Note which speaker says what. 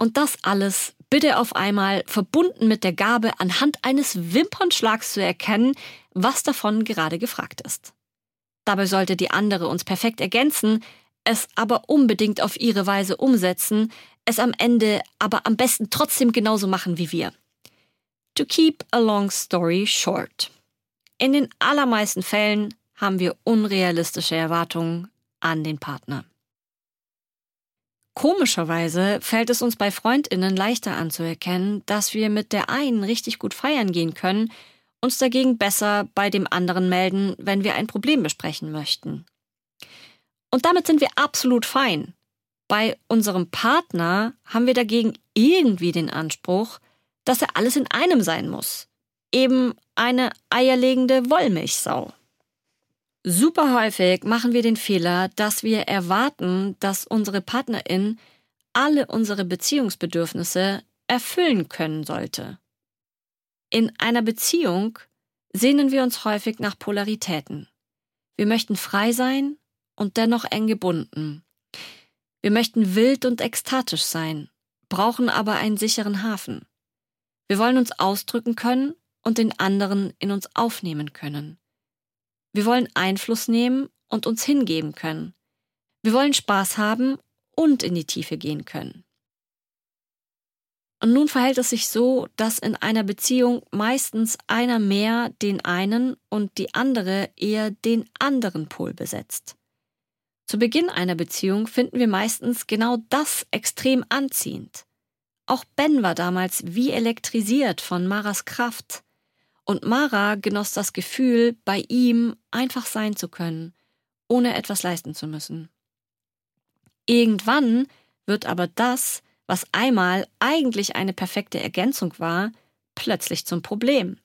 Speaker 1: Und das alles bitte auf einmal verbunden mit der Gabe, anhand eines Wimpernschlags zu erkennen, was davon gerade gefragt ist. Dabei sollte die andere uns perfekt ergänzen, es aber unbedingt auf ihre Weise umsetzen, es am Ende aber am besten trotzdem genauso machen wie wir. To keep a long story short. In den allermeisten Fällen haben wir unrealistische Erwartungen an den Partner. Komischerweise fällt es uns bei FreundInnen leichter anzuerkennen, dass wir mit der einen richtig gut feiern gehen können, uns dagegen besser bei dem anderen melden, wenn wir ein Problem besprechen möchten. Und damit sind wir absolut fein. Bei unserem Partner haben wir dagegen irgendwie den Anspruch, dass er alles in einem sein muss. Eben eine eierlegende Wollmilchsau. Super häufig machen wir den Fehler, dass wir erwarten, dass unsere Partnerin alle unsere Beziehungsbedürfnisse erfüllen können sollte. In einer Beziehung sehnen wir uns häufig nach Polaritäten. Wir möchten frei sein und dennoch eng gebunden. Wir möchten wild und ekstatisch sein, brauchen aber einen sicheren Hafen. Wir wollen uns ausdrücken können und den anderen in uns aufnehmen können. Wir wollen Einfluss nehmen und uns hingeben können. Wir wollen Spaß haben und in die Tiefe gehen können. Und nun verhält es sich so, dass in einer Beziehung meistens einer mehr den einen und die andere eher den anderen Pol besetzt. Zu Beginn einer Beziehung finden wir meistens genau das extrem anziehend. Auch Ben war damals wie elektrisiert von Maras Kraft. Und Mara genoss das Gefühl, bei ihm einfach sein zu können, ohne etwas leisten zu müssen. Irgendwann wird aber das, was einmal eigentlich eine perfekte Ergänzung war, plötzlich zum Problem.